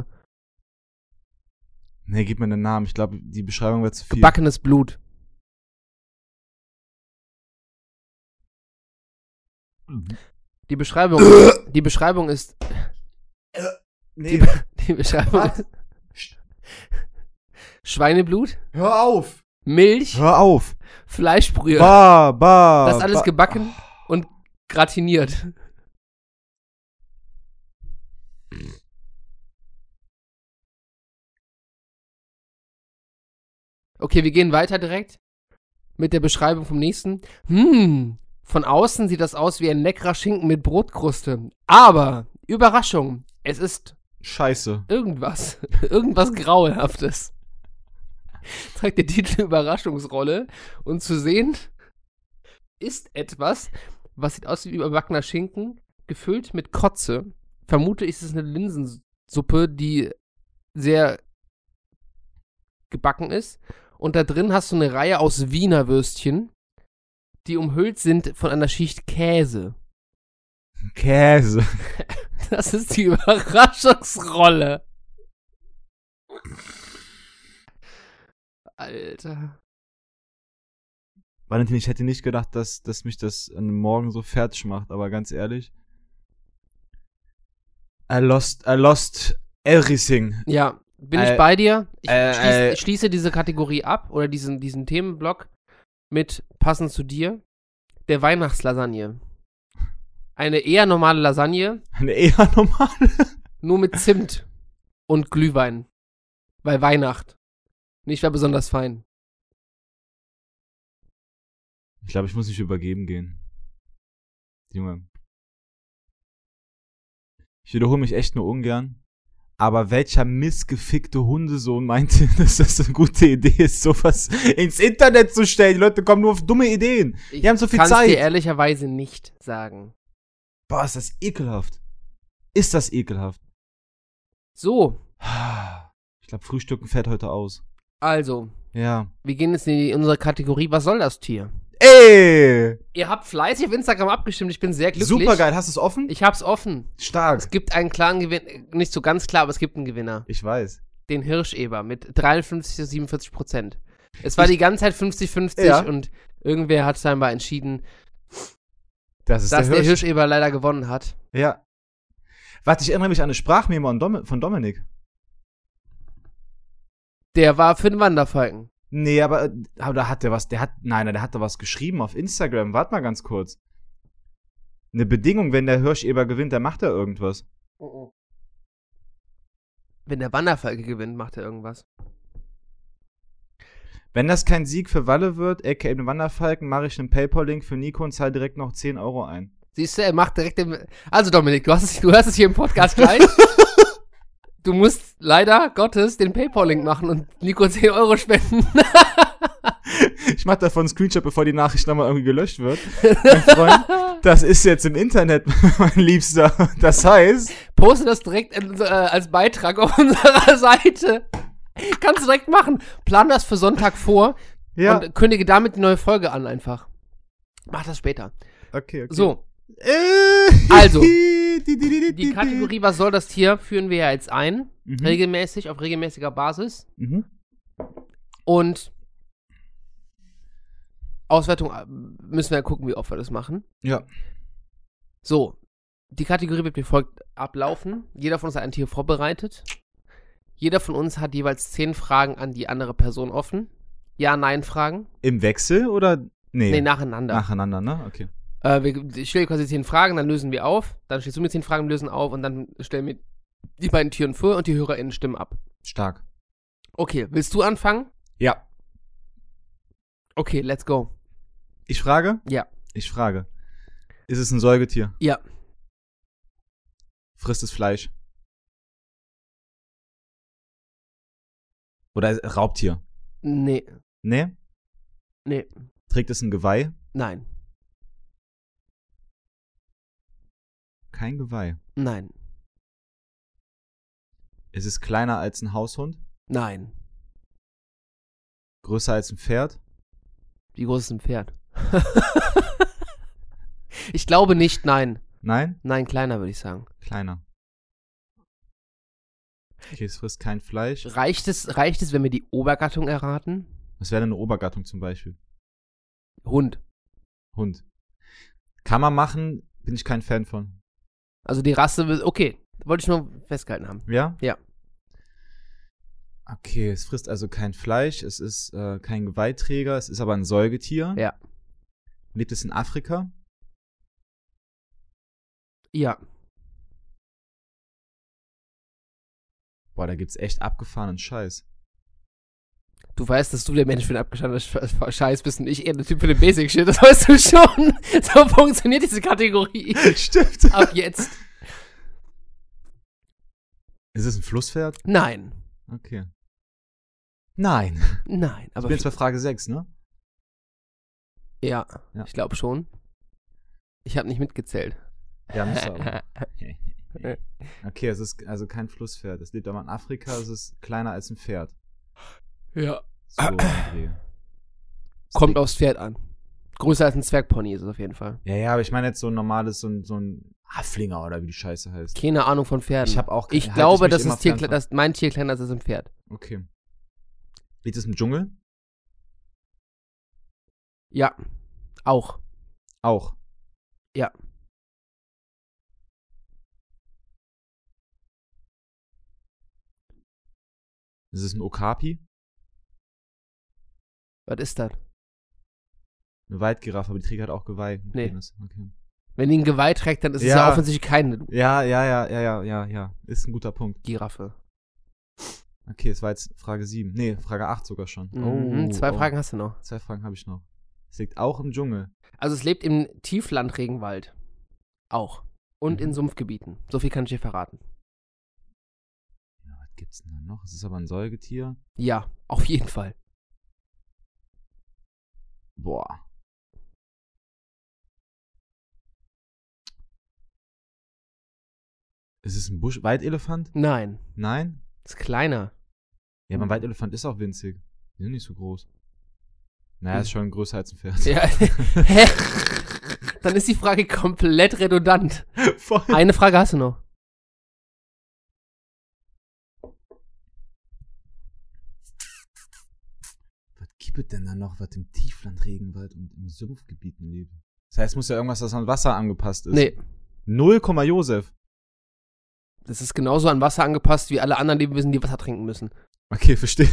Nee, gib mir einen Namen. Ich glaube, die Beschreibung wird zu viel. Gebackenes Blut. Die Beschreibung, die Beschreibung ist, Nee, die, die Beschreibung Was? ist Schweineblut, hör auf! Milch, Hör auf! Fleischbrühe. Ba, ba. Das ist alles ba. gebacken und gratiniert. Okay, wir gehen weiter direkt mit der Beschreibung vom nächsten. Hm, von außen sieht das aus wie ein leckerer Schinken mit Brotkruste. Aber, Überraschung, es ist Scheiße. irgendwas. Irgendwas Grauenhaftes. Zeigt der Titel Überraschungsrolle. Und zu sehen ist etwas, was sieht aus wie überbackener Schinken, gefüllt mit Kotze. Vermute ich, es ist eine Linsensuppe, die sehr gebacken ist. Und da drin hast du eine Reihe aus Wiener Würstchen, die umhüllt sind von einer Schicht Käse. Käse. Das ist die Überraschungsrolle. Alter. Valentin, ich hätte nicht gedacht, dass, dass mich das an einem Morgen so fertig macht, aber ganz ehrlich. I lost, I lost everything. Ja, bin Äh, ich bei dir. Ich äh, schließe, äh. ich schließe diese Kategorie ab oder diesen, diesen Themenblock mit passend zu dir, der Weihnachtslasagne. Eine eher normale Lasagne, Eine eher normale. nur mit Zimt und Glühwein. Weil Weihnacht. Nicht war besonders fein. Ich glaube, ich muss mich übergeben gehen. Junge. Ich wiederhole mich echt nur ungern. Aber welcher missgefickte Hundesohn meinte, dass das eine gute Idee ist, sowas ins Internet zu stellen? Die Leute kommen nur auf dumme Ideen. Ich Die haben so viel kann's Zeit. dir ehrlicherweise nicht sagen. Boah, ist das ekelhaft. Ist das ekelhaft. So, Ich glaube, Frühstücken fährt heute aus. also, Ja. wir gehen jetzt in die- in unsere Kategorie, was soll das Tier? Ey! Ihr habt fleißig auf Instagram abgestimmt, ich bin sehr glücklich. Super geil. Hast du es offen? Ich hab's offen. Stark. Es gibt einen klaren Gewinner, nicht so ganz klar, aber es gibt einen Gewinner. Ich weiß. Den Hirscheber mit dreiundfünfzig bis siebenundvierzig Prozent. Es war Ich- die ganze Zeit fünfzig fünfzig Ja. und irgendwer hat scheinbar entschieden, Das ist dass der der Hirsch. Hirscheber leider gewonnen hat. Ja. Warte, ich erinnere mich an eine Sprachmemo an Dom- von Dominik. Der war für den Wanderfalken. Nee, aber, aber da hat der was, der hat, nein, der hat da was geschrieben auf Instagram. Warte mal ganz kurz. Eine Bedingung, wenn der Hirscheber gewinnt, dann macht er irgendwas. Wenn der Wanderfalke gewinnt, macht er irgendwas. Wenn das kein Sieg für Walle wird, aka den Wanderfalken, mache ich einen PayPal-Link für Nico und zahle direkt noch zehn Euro ein. Siehst du, er macht direkt den. Also Dominik, du, hast es, du hörst es hier im Podcast gleich. Du musst leider Gottes den PayPal-Link machen und Nico zehn Euro spenden. Ich mache davon einen Screenshot, bevor die Nachricht nochmal irgendwie gelöscht wird. Mein Freund, das ist jetzt im Internet, mein Liebster. Das heißt, Poste das direkt in, äh, als Beitrag auf unserer Seite. Kannst du direkt machen. Plan das für Sonntag vor ja. und kündige damit die neue Folge an einfach. Mach das später. Okay, okay. So, Äh, Also. Die Kategorie, was soll das Tier, führen wir ja jetzt ein. Mhm. Regelmäßig, auf regelmäßiger Basis. Mhm. Und Auswertung äh, müssen wir ja gucken, wie oft wir das machen. Ja. So, die Kategorie wird wie folgt ablaufen. Jeder von uns hat ein Tier vorbereitet. Jeder von uns hat jeweils zehn Fragen an die andere Person offen. Ja-Nein-Fragen. Im Wechsel oder? Nee. Nee, nacheinander. Nacheinander, ne? Okay. Äh, wir, ich stelle quasi zehn Fragen, dann lösen wir auf. Dann stellst du mir zehn Fragen, lösen auf und dann stellen wir die beiden Tieren vor und die HörerInnen stimmen ab. Stark. Okay, willst du anfangen? Ja. Okay, let's go. Ich frage? Ja. Ich frage. Ist es ein Säugetier? Ja. Frisst es Fleisch? Oder ist es Raubtier? Nee. Nee? Nee. Trägt es ein Geweih? Nein. Kein Geweih. Nein. Ist es kleiner als ein Haushund? Nein. Größer als ein Pferd? Wie groß ist ein Pferd? Ich glaube nicht, nein. Nein? Nein, kleiner würde ich sagen. Kleiner. Okay, es frisst kein Fleisch. Reicht es, reicht es, wenn wir die Obergattung erraten? Was wäre denn eine Obergattung zum Beispiel? Hund. Hund. Kann man machen, bin ich kein Fan von. Also die Rasse, will- okay, wollte ich nur festgehalten haben. Ja? Ja. Okay, es frisst also kein Fleisch, es ist äh, kein Geweihträger, es ist aber ein Säugetier. Ja. Lebt es in Afrika? Ja. Boah, da gibt's echt abgefahrenen Scheiß. Du weißt, dass du der Mensch für den abgestandenen Sch- Scheiß bist und ich eher der Typ für den Basic-Shit. Das weißt du schon. So funktioniert diese Kategorie. Stimmt. Ab jetzt. Ist es ein Flusspferd? Nein. Okay. Nein. Nein. Ich Aber bin jetzt bei Frage sechs, ne? ja, Ja. ich glaube schon. Ich habe nicht mitgezählt. Ja, muss aber. Okay, es ist also kein Flusspferd. Es lebt aber in Afrika, es ist kleiner als ein Pferd. Ja. So, André. Kommt aufs Pferd an. Größer als ein Zwergpony ist es auf jeden Fall. Ja, ja, aber ich meine jetzt so ein normales, so ein, so ein Haflinger oder wie die Scheiße heißt. Keine Ahnung von Pferden. Ich habe auch Ich halte glaube, mich dass, immer das Tier, fern von. dass mein Tier kleiner ist als ein Pferd. Okay. Lebt es im Dschungel? Ja. Auch. Auch. Ja. Ist es ein Okapi? Was ist das? Eine Waldgiraffe, aber die trägt halt auch Geweih. Nee. Okay. Wenn die ein Geweih trägt, dann ist es Ja. ja offensichtlich keine Ja, ja, ja, ja, ja, ja, ja. Ist ein guter Punkt. Giraffe. Okay, es war jetzt Frage sieben. Nee, Frage acht sogar schon. Mhm, zwei oh. Fragen hast du noch. Zwei Fragen habe ich noch. Es liegt auch im Dschungel. Also es lebt im Tieflandregenwald. Auch. Und Mhm. in Sumpfgebieten. So viel kann ich dir verraten. Ja, was gibt's denn da noch? Es ist aber ein Säugetier. Ja, auf jeden Fall. Boah. Ist es ein Busch Waldelefant? Nein. Nein? Ist kleiner. Ja, aber ein Waldelefant ist auch winzig. Die sind nicht so groß. Naja, ist schon größer als ein Pferd. Ja. Hä? Dann ist die Frage komplett redundant. Voll. Eine Frage hast du noch. Was gibt es denn da noch, was im Tieflandregenwald und im Sumpfgebieten lebt? Das heißt, es muss ja irgendwas, das an Wasser angepasst ist. Nee. null Komma Josef. Das ist genauso an Wasser angepasst, wie alle anderen Lebewesen, die Wasser trinken müssen. Okay, verstehe.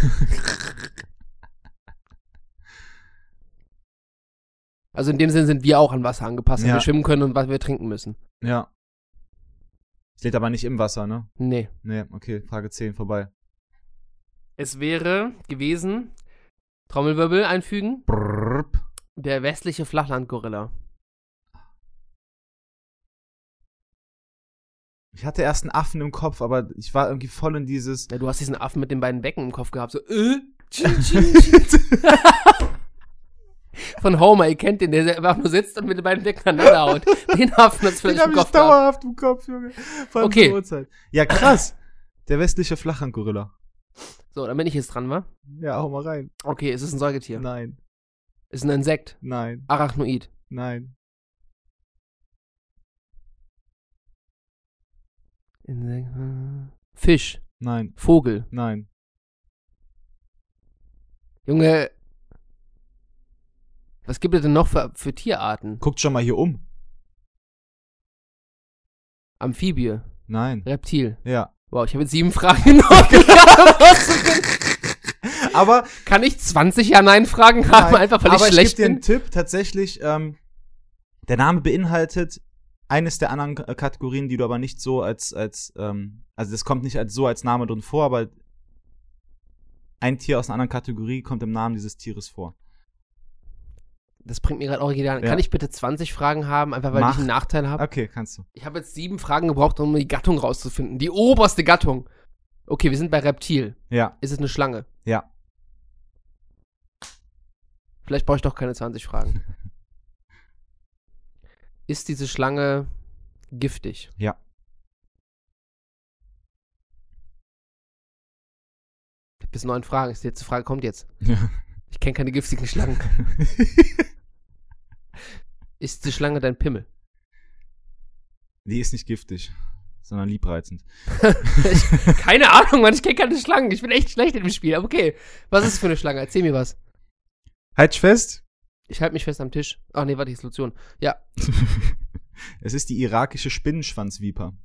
Also in dem Sinne sind wir auch an Wasser angepasst, wenn Ja. wir schwimmen können und was wir trinken müssen. Ja. Es lebt aber nicht im Wasser, ne? Nee. Nee, okay, Frage zehn vorbei. Es wäre gewesen, Trommelwirbel einfügen, Brrrp. der westliche Flachlandgorilla. Ich hatte erst einen Affen im Kopf, aber ich war irgendwie voll in dieses. Ja, du hast diesen Affen mit den beiden Becken im Kopf gehabt, so, äh, tschin, tschin, tschin. Von Homer, ihr kennt den, der einfach nur sitzt und mit den beiden Becken aneinander haut. Den Affen hat's vielleicht Den im hab ich Kopf gehabt. dauerhaft im Kopf, Junge. Vor allem Okay. zur Uhrzeit. Ja, krass. Der westliche Flachlandgorilla. So, dann bin ich jetzt dran, wa? Ja, hau mal rein. Okay, es ist ein Säugetier. Nein, Es ist ein Insekt. nein, Arachnoid. nein. Insekt. Fisch. Nein, Vogel. nein. Junge. Was gibt es denn noch für, für Tierarten? Guckt schon mal hier um. Amphibie. Nein. Reptil. Ja. Wow, ich habe jetzt sieben Fragen noch. Aber Kann ich zwanzig Ja-Nein-Fragen haben, Nein, einfach weil aber ich schlecht ich gebe dir bin? einen Tipp, tatsächlich, ähm, der Name beinhaltet eines der anderen K- Kategorien, die du aber nicht so als, als ähm, also das kommt nicht als so als Name drin vor, aber ein Tier aus einer anderen Kategorie kommt im Namen dieses Tieres vor. Das bringt mir gerade original. Ja. Kann ich bitte zwanzig Fragen haben, einfach weil Mach. ich einen Nachteil habe? Okay, kannst du. Ich habe jetzt sieben Fragen gebraucht, um die Gattung rauszufinden. Die oberste Gattung. Okay, wir sind bei Reptil. Ja, Ist es eine Schlange? ja. Vielleicht brauche ich doch keine zwanzig Fragen. Ist diese Schlange giftig? Ja. Bis neun Fragen. Die letzte Frage kommt jetzt. Ja. Ich kenne keine giftigen Schlangen. Ist die Schlange dein Pimmel? Die ist nicht giftig, sondern liebreizend. ich, keine Ahnung, Mann. Ich kenne keine Schlangen. Ich bin echt schlecht in dem Spiel. Aber okay. Was ist es für eine Schlange? Erzähl mir was. Halt dich fest. Ich halte mich fest am Tisch. Ach nee, warte, die ist Lotion. Ja. Es ist die irakische Spinnenschwanzviper.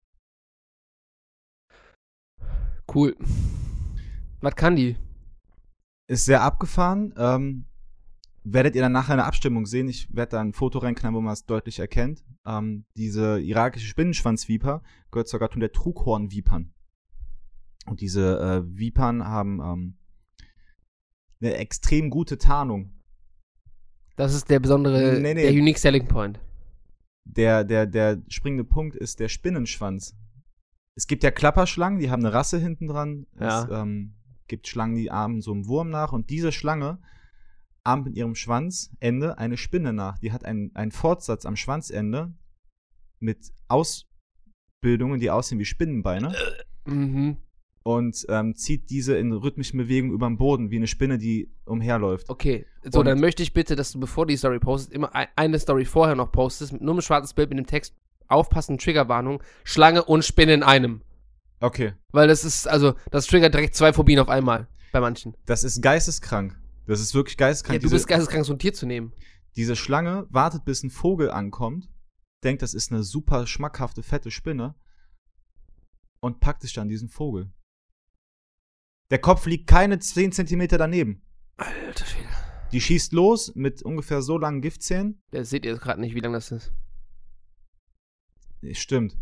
Cool. Was kann die? Ist sehr abgefahren. Ähm, werdet ihr dann nachher eine Abstimmung sehen. Ich werde da ein Foto reinknallen, wo man es deutlich erkennt. Ähm, diese irakische Spinnenschwanzviper gehört zur Gattung der Trughornvipern. Und diese äh, Vipern haben ähm, eine extrem gute Tarnung. Das ist der besondere, Nee, nee. der Unique Selling Point. Der, der, der springende Punkt ist der Spinnenschwanz. Es gibt ja Klapperschlangen, die haben eine Rasse hinten dran. Ja. Es ähm, gibt Schlangen, die ahmen so einem Wurm nach. Und diese Schlange ahmt mit ihrem Schwanzende eine Spinne nach. Die hat einen, einen Fortsatz am Schwanzende mit Ausbildungen, die aussehen wie Spinnenbeine. Mhm. Und ähm, zieht diese in rhythmischen Bewegungen über den Boden, wie eine Spinne, die umherläuft. Okay, so, Und- dann möchte ich bitte, dass du, bevor die Story postest, immer ein- eine Story vorher noch postest, mit nur ein schwarzes Bild mit dem Text, aufpassen, Triggerwarnung, Schlange und Spinne in einem. Okay. Weil das ist, also, das triggert direkt zwei Phobien auf einmal, bei manchen. Das ist geisteskrank. Das ist wirklich geisteskrank. Ja, du Diese- bist geisteskrank, so ein Tier zu nehmen. Diese Schlange wartet, bis ein Vogel ankommt, denkt, das ist eine super schmackhafte, fette Spinne und packt sich dann diesen Vogel. Der Kopf liegt keine zehn Zentimeter daneben. Alter Schwede. Die schießt los mit ungefähr so langen Giftzähnen. Das seht ihr jetzt gerade nicht, wie lang das ist. Nee, Stimmt.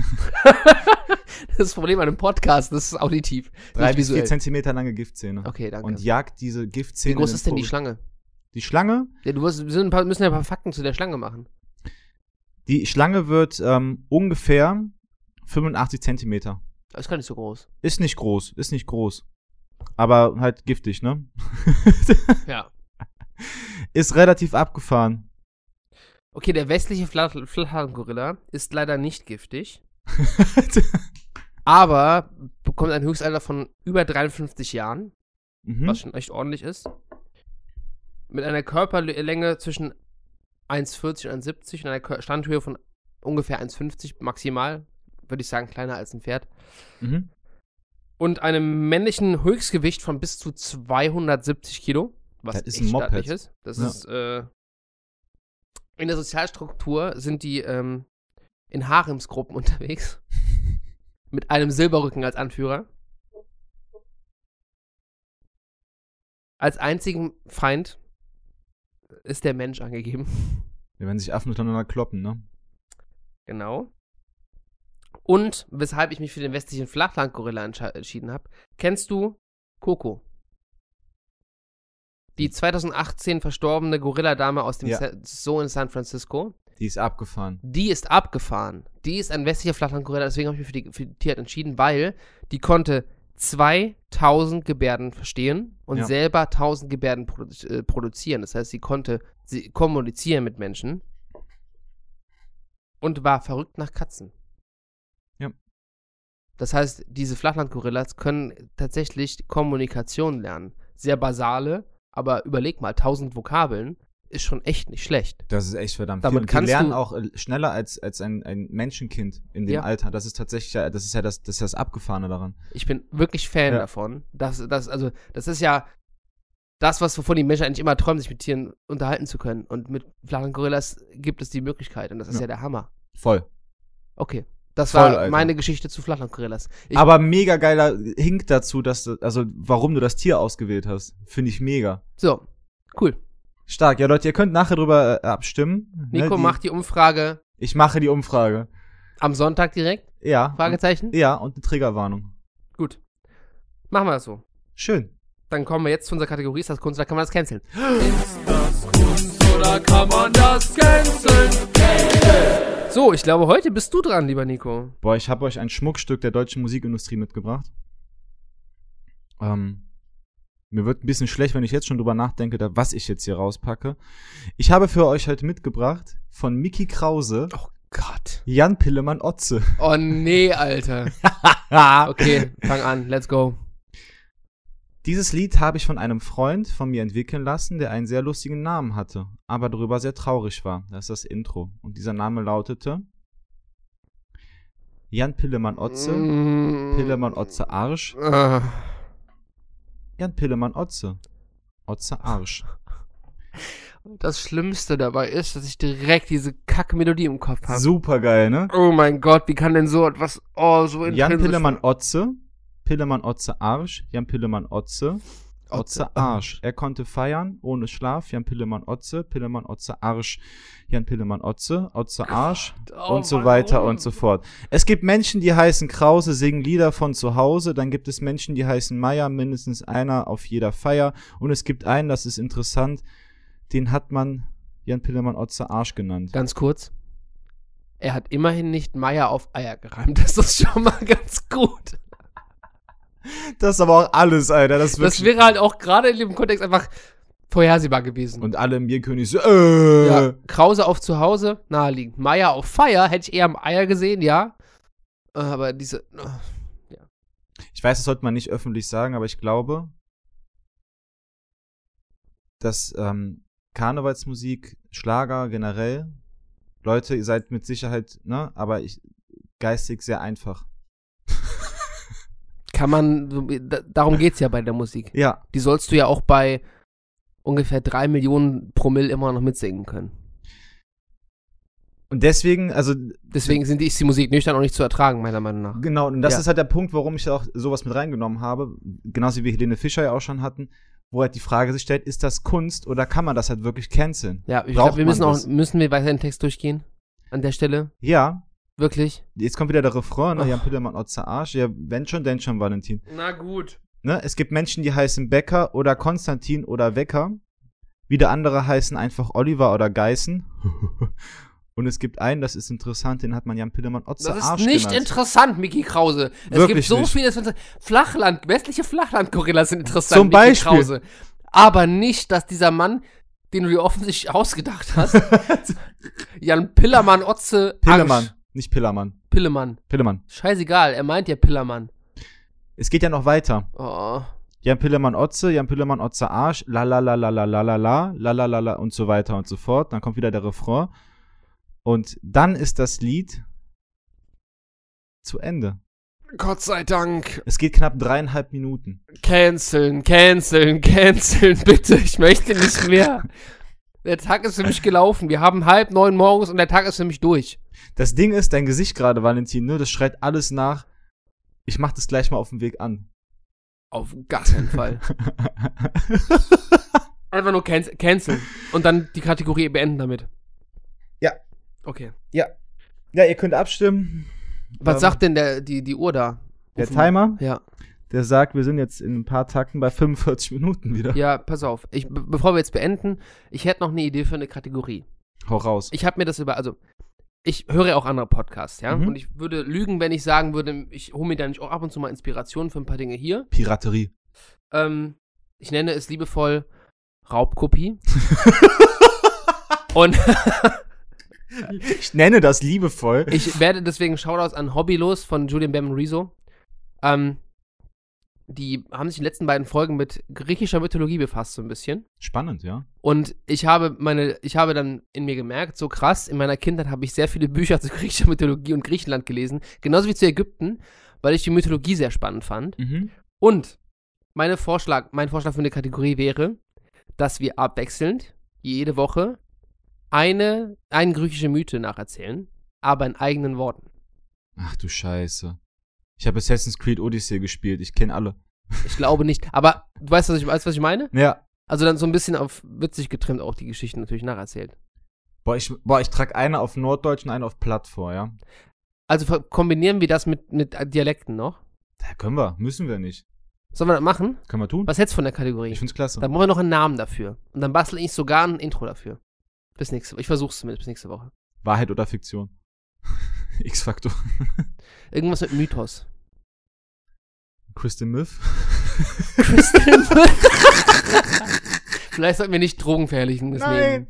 Das Problem an einem Podcast, das ist auditiv. Drei nicht bis vier visuell. Zentimeter lange Giftzähne. Okay, danke. Und jagt diese Wie Giftzähne. groß in den ist denn die Vogel. Schlange? Die Schlange? Ja, du musst, wir sind ein paar, müssen ja ein paar Fakten zu der Schlange machen. Die Schlange wird ähm, ungefähr fünfundachtzig Zentimeter. Das ist gar nicht so groß. Ist nicht groß, ist nicht groß. Aber halt giftig, ne? Ja. Ist relativ abgefahren. Okay, der westliche Flach- Flachhahn-Gorilla ist leider nicht giftig, aber bekommt ein Höchstalter von über dreiundfünfzig Jahren, mhm. was schon echt ordentlich ist. Mit einer Körperlänge zwischen eins Komma vierzig und eins Komma siebzig und einer Kör- Standhöhe von ungefähr eins Komma fünfzig maximal, würde ich sagen, kleiner als ein Pferd. Mhm. Und einem männlichen Höchstgewicht von bis zu zweihundertsiebzig Kilo, was Das ist echt ein Moped. stattlich ist. Das Ja. ist, äh, in der Sozialstruktur sind die ähm, in Haremsgruppen unterwegs. Mit einem Silberrücken als Anführer. Als einzigen Feind ist der Mensch angegeben. Ja, wenn sich Affen miteinander kloppen, ne? Genau. Und weshalb ich mich für den westlichen Flachland-Gorilla entsche- entschieden habe, kennst du Coco? Die zweitausendachtzehn verstorbene Gorilladame aus dem Ja. Sa- Zoo in San Francisco. Die ist abgefahren. Die ist abgefahren. Die ist ein westlicher Flachland-Gorilla, deswegen habe ich mich für die, für die Tierart entschieden, weil die konnte zweitausend Gebärden verstehen und Ja. selber tausend Gebärden produ äh, produzieren. Das heißt, sie konnte sie kommunizieren mit Menschen und war verrückt nach Katzen. Ja. Das heißt, diese Flachland-Gorillas können tatsächlich Kommunikation lernen. Sehr basale, aber überleg mal, tausend Vokabeln. ist schon echt nicht schlecht. Das ist echt verdammt Damit viel. Und die kannst lernen du- auch äh, schneller als, als ein, ein Menschenkind in dem Ja. Alter. Das ist tatsächlich, ja- das ist ja das, das, ist das Abgefahrene daran. Ich bin wirklich Fan Ja. davon. Das, das, also, das ist ja das, was wovon die Menschen eigentlich immer träumen, sich mit Tieren unterhalten zu können. Und mit flachen Gorillas gibt es die Möglichkeit. Und das ist ja, Ja. der Hammer. Voll. Okay. Das Voll, war Alter. meine Geschichte zu Flachlandgorillas. Ich, Aber mega geiler Hink dazu, dass du, also warum du das Tier ausgewählt hast. Finde ich mega. so, cool. Stark. Ja, Leute, ihr könnt nachher drüber äh, abstimmen. Nico ne, die, macht die Umfrage Ich mache die Umfrage. am Sonntag direkt. Ja. Fragezeichen? Ja, und eine Triggerwarnung. Gut. Machen wir das so. Schön. Dann kommen wir jetzt zu unserer Kategorie. Ist das Kunst oder kann man das canceln? Oder kann man das canceln? So, ich glaube, heute bist du dran, lieber Nico. Boah, ich habe euch ein Schmuckstück der deutschen Musikindustrie mitgebracht. Ähm, mir wird ein bisschen schlecht, wenn ich jetzt schon drüber nachdenke, da, was ich jetzt hier rauspacke. Ich habe für euch heute mitgebracht von Mickey Krause, Oh Gott. Jan Pillemann Otze. Oh nee, Alter. Okay, fang an. Let's go. Dieses Lied habe ich von einem Freund von mir entwickeln lassen, der einen sehr lustigen Namen hatte, aber darüber sehr traurig war. Das ist das Intro. Und dieser Name lautete Jan Pillemann Otze, Mm. Pillemann Otze Arsch, Ah. Jan Pillemann Otze, Otze Arsch. Das Schlimmste dabei ist, dass ich direkt diese Kack-Melodie im Kopf habe. Super geil, ne? Oh mein Gott, wie kann denn so etwas, oh, so Jan intrinsisch- Pillemann Otze, Pillemann Otze Arsch, Jan Pillemann Otze, Otze Arsch. Er konnte feiern, ohne Schlaf, Jan Pillemann Otze, Pillemann Otze Arsch, Jan Pillemann Otze, Otze Arsch Oh und so Mann, weiter oh. und so fort. Es gibt Menschen, die heißen Krause, singen Lieder von zu Hause, dann gibt es Menschen, die heißen Meier, mindestens einer auf jeder Feier und es gibt einen, das ist interessant, den hat man Jan Pillemann Otze Arsch genannt. Ganz kurz. Er hat immerhin nicht Meier auf Eier gereimt. Das ist schon mal ganz gut. Das ist aber auch alles, Alter. Das, ist Das wirklich wäre halt auch gerade in dem Kontext einfach vorhersehbar gewesen. und alle im Bierkönig so, äh. Ja, Krause auf zu Hause, naheliegend. Meier auf Feier, hätte ich eher am Eier gesehen, ja. Äh, Aber diese. äh, Ich weiß, das sollte man nicht öffentlich sagen, aber ich glaube, dass ähm, Karnevalsmusik, Schlager generell, Leute, ihr seid mit Sicherheit, ne, aber ich geistig sehr einfach. Kann man. so- da- Darum geht's ja bei der Musik. Ja, Die sollst du ja auch bei ungefähr drei Millionen Promille immer noch mitsingen können. und deswegen, also Deswegen sind die, ist die Musik nüchtern auch nicht zu ertragen, meiner Meinung nach. genau, und das Ja. ist halt der Punkt, warum ich auch sowas mit reingenommen habe, genauso wie wir Helene Fischer ja auch schon hatten, wo halt die Frage sich stellt, ist das Kunst oder kann man das halt wirklich canceln? Ja, ich Braucht glaube, wir man müssen auch, das? müssen wir weiter den Text durchgehen? An der Stelle? Ja, Wirklich? jetzt kommt wieder der Refrain, ne, Ach. Jan Pillemann Otze Arsch, ja, wenn schon, denn schon, Valentin. Na gut. Ne, es gibt Menschen, die heißen Becker oder Konstantin oder Wecker. Wieder andere heißen einfach Oliver oder Geißen. Und es gibt einen, das ist interessant, den hat man Jan Pillemann Otze Das ist Arsch nicht genannt. interessant, Mickey Krause. Es Wirklich gibt so nicht. viele Flachland, westliche Flachland-Gorillas sind interessant, Zum Mickey Beispiel. Krause. Aber nicht, dass dieser Mann, den du dir offensichtlich ausgedacht hast, Jan Pillermann Otze Pillemann, Arsch. nicht Pillermann. Pillemann. Pillemann. Scheißegal, er meint ja Pillermann. Es geht ja noch weiter. Oh. Jan Pillemann Otze, Jan Pillemann Otze Arsch, la la la la la la la la, la la la la und so weiter und so fort. Dann kommt wieder der Refrain. Und dann ist das Lied zu Ende. Gott sei Dank. Es geht knapp dreieinhalb Minuten. Canceln, canceln, canceln, bitte. Ich möchte nicht mehr. Der Tag ist für mich gelaufen. Wir haben halb neun morgens und der Tag ist für mich durch. Das Ding ist, dein Gesicht gerade, Valentin, ne, das schreit alles nach. Ich mach das gleich mal auf dem Weg an. Auf gar keinen Fall. Einfach nur canc canceln. Und dann die Kategorie beenden damit. Ja. Okay. Ja. Ja, ihr könnt abstimmen. Was Ähm, sagt denn der, die, die Uhr da? Der Auf dem- Timer, Ja. der sagt, wir sind jetzt in ein paar Takten bei fünfundvierzig Minuten wieder. Ja, pass auf. Ich, be bevor wir jetzt beenden, ich hätte noch eine Idee für eine Kategorie. Hau raus. Ich habe mir das über, also, ich höre ja auch andere Podcasts, ja? Mhm. Und ich würde lügen, wenn ich sagen würde, ich hole mir da nicht auch ab und zu mal Inspirationen für ein paar Dinge hier. Piraterie. Ähm, ich nenne es liebevoll Raubkopie. Und Ich nenne das liebevoll. ich werde deswegen Shoutouts an Hobbylos von Julian Bam Rezo. Ähm, die haben sich in den letzten beiden Folgen mit griechischer Mythologie befasst, so ein bisschen. Spannend, ja. Und ich habe meine, ich habe dann in mir gemerkt, so krass, in meiner Kindheit habe ich sehr viele Bücher zu griechischer Mythologie und Griechenland gelesen, genauso wie zu Ägypten, weil ich die Mythologie sehr spannend fand. Mhm. Und meine Vorschlag, mein Vorschlag für eine Kategorie wäre, dass wir abwechselnd jede Woche eine, eine griechische Mythe nacherzählen, aber in eigenen Worten. Ach du Scheiße. Ich habe Assassin's Creed Odyssey gespielt. Ich kenne alle. Ich glaube nicht. Aber du weißt, was ich, weißt, was ich meine? Ja. Also dann so ein bisschen auf witzig getrimmt auch die Geschichten natürlich nacherzählt. Boah, ich, boah, ich trage eine auf Norddeutsch und eine auf Platt vor, ja? Also ver- kombinieren wir das mit, mit Dialekten noch? Ja, können wir. Müssen wir nicht. Sollen wir das machen? Können wir tun. Was hältst du von der Kategorie? Ich find's klasse. Dann brauchen wir noch einen Namen dafür. Und dann bastel ich sogar ein Intro dafür. Bis nächste Woche. Ich versuch's zumindest bis nächste Woche. Wahrheit oder Fiktion? X-Faktor. Irgendwas mit Mythos. Crystal Myth? Crystal Myth. Vielleicht sollten wir nicht Drogen verherrlichen. Deswegen. Nein.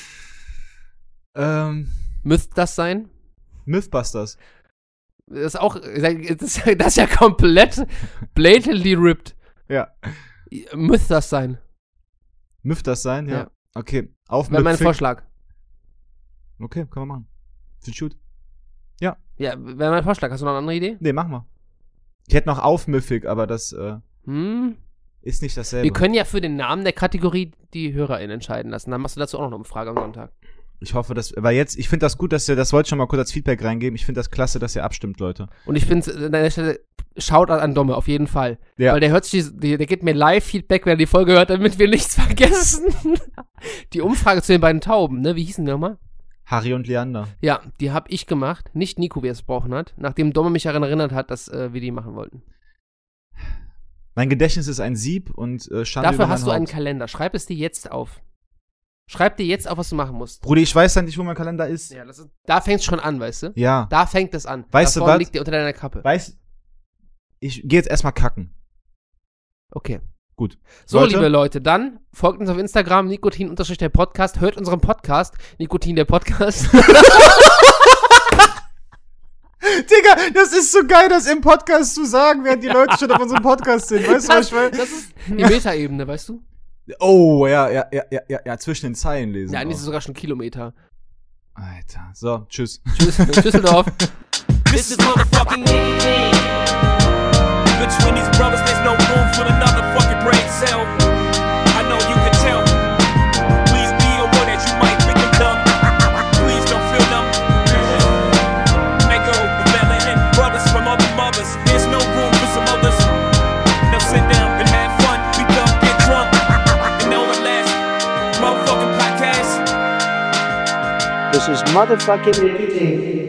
ähm, Müsste das sein? Mythbusters. Das ist auch, das ist, das ist ja komplett blatantly ripped. Ja. Müsste das sein? Müsste das sein? Ja. Ja. Okay. Auf Wäre mein Mythic. Vorschlag. Okay, können wir machen. Sind gut. Ja, wäre mein Vorschlag. Hast du noch eine andere Idee? Nee, machen wir. Ich hätte noch auf Mythic, aber das äh, Hm? ist nicht dasselbe. Wir können ja für den Namen der Kategorie die HörerInnen entscheiden lassen. Dann machst du dazu auch noch eine Umfrage am Sonntag. Ich hoffe, dass, weil jetzt, ich finde das gut, dass ihr, das wollte ich schon mal kurz als Feedback reingeben. Ich finde das klasse, dass ihr abstimmt, Leute. Und ich finde an der Stelle, Shoutout an Domme, auf jeden Fall. Ja. Weil der hört sich, die- der gibt mir Live-Feedback, wenn er die Folge hört, damit wir nichts vergessen. Die Umfrage zu den beiden Tauben, ne? Wie hießen die nochmal? Harry und Leander. Ja, die habe ich gemacht, nicht Nico, wie er es gesprochen hat, nachdem Domme mich daran erinnert hat, dass äh, wir die machen wollten. Mein Gedächtnis ist ein Sieb und äh, Schande Dafür über hast du mein einen Haupt. Kalender. Schreib es dir jetzt auf. Schreib dir jetzt auf, was du machen musst. Brudi, ich weiß ja nicht, wo mein Kalender ist. Ja, das ist, da fängt es schon an, weißt du? Ja. Da fängt es an. Weißt da du vorne was? liegt der unter deiner Kappe. Weiß, ich gehe jetzt erstmal kacken. Okay. Gut. So, Leute? liebe Leute, dann folgt uns auf Instagram, Nikotin unterstrich der Podcast, hört unseren Podcast, Nikotin der Podcast. Digga, das ist so geil, das im Podcast zu sagen, während die Leute schon auf unserem Podcast sind. Weißt du, was Das, ich meine? das ist die Metaebene, weißt du? Oh, ja, ja, ja, ja, ja, ja, zwischen den Zeilen lesen. Ja, eigentlich ist es auch. sogar schon Kilometer. Alter. So, tschüss. Tschüss, Düsseldorf. This is motherfucking me. Between these brothers, there's no room for another fucking brain cell. I know you can tell. Please be aware that you might think I'm dumb. Please don't feel dumb. Make a hope melanin brothers from other mothers. There's no room for some others. Now sit down and have fun. We don't get drunk. And know the last motherfucking podcast. This is motherfucking Nikotin.